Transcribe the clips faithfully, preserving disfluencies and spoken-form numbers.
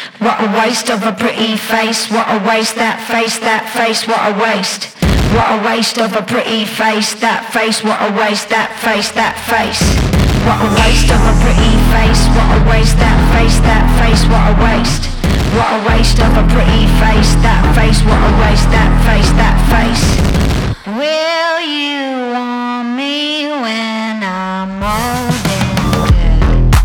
What a waste of a pretty face. What a waste, that face, that face, what a waste. What a waste of a pretty face. That face, what a waste, that face, that face. What a waste of a pretty face. What a waste, that face, that face, what a waste. What a waste of a pretty face. That face, what a waste, that face, that face. Will you want me when I'm old and dead?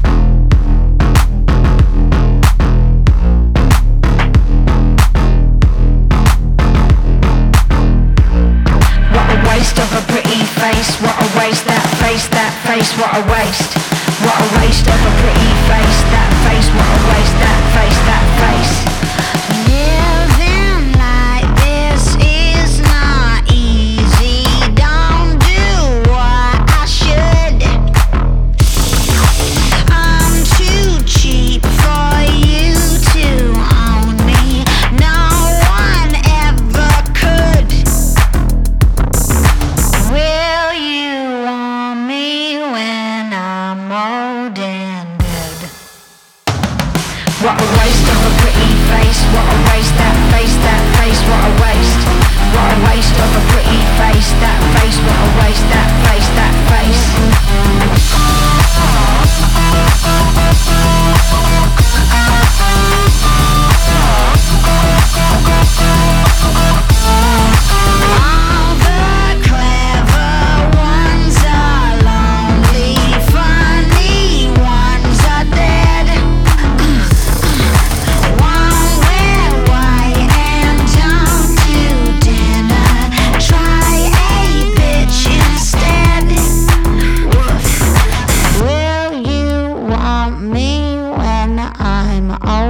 What a waste of a pretty face. What a waste, that face, that face, what a waste. What a waste of a pretty face. That face, what a waste, that face, that face. Living like this is not easy. Don't do what I should. I'm too cheap for you to own me. No one ever could. Will you want me when I'm old and dead? What a waste of a pretty face. What a waste, that face, that face, what a waste. What a waste of a pretty face. That face, what a waste, that face, that face. All the clever ones are lonely, funny ones are dead. Won't wear white and don't do dinner. Try a bitch instead. Woof. Will you want me when I'm old?